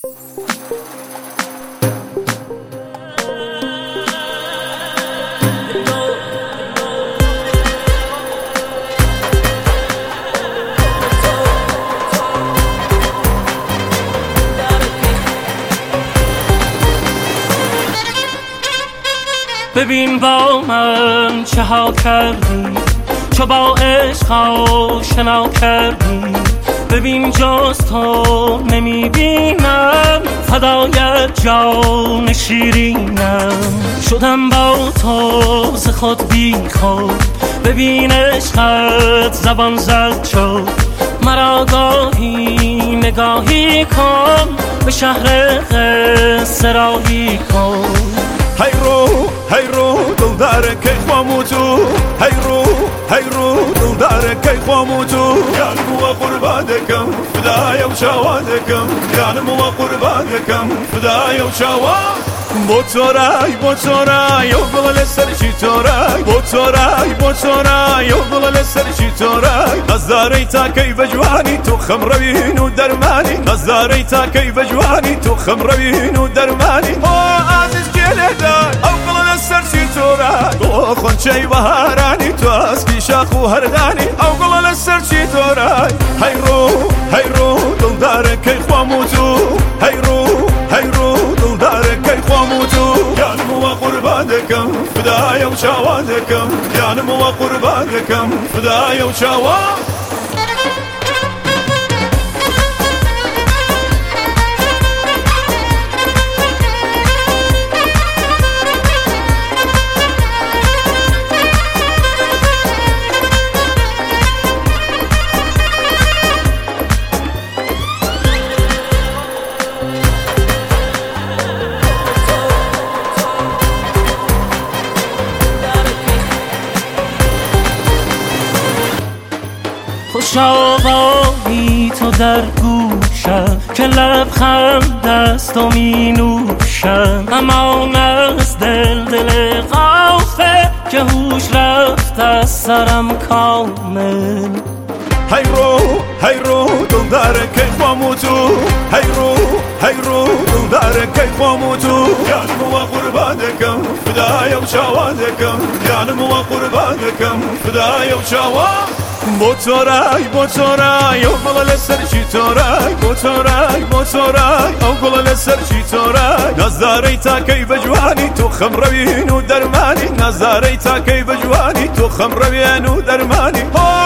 ببین با من چه ها کردی، چو با عشق آشنا کردی. ببین جز تو نمیبینم، فدای جان شیرینم. شدم با تو ز خود بی خود، ببین عشقت زبان زد شد. مرا گاهی نگاهی کن، به شهر قصه راهی کن. هی رو دلدار کی خوامو تو، هی رو دلدار کی خوامو تو. جانم و قربانکم فدای و شوادکم، جانم و قربانکم فدای و شواد. بو تورای و گل سرچی تورای، بو تورای و گل سرچی تورای. نظری تا کی بجوانی تو خمروین و درمانی، نظری تا کی بجوانی تو خمروین و درمانی. عزیز گلدار او گل سرچی تورای، تو خونچه بهارانی تو اسکی شاخ و هردانی. او گل سرچی تورای. هی رو دلدار کی خوامو تو، هی رو دلدار کی خوامو تو. جانم و قربانکم فدای و شوادکم، جانم و قربانکم فدای و شواد. خوش آوایی تو در گوشم، که لبخند است و می نوشم. امان از دل غافل، که هوش رفت از سرم کامل. هی رو دلدار کی خوامو تو، هی رو دلدار کی خوامو تو. جانم و قربانکم فدای و شوادکم، جانم و قربانکم فدای و شواد. بو تورای او گل سرچی تورای، بو تورای او گل سرچی تورای. نظری تا کی بجوانی تو خمروین و درمانی، نظری تا کی بجوانی تو خمروین و درمانی.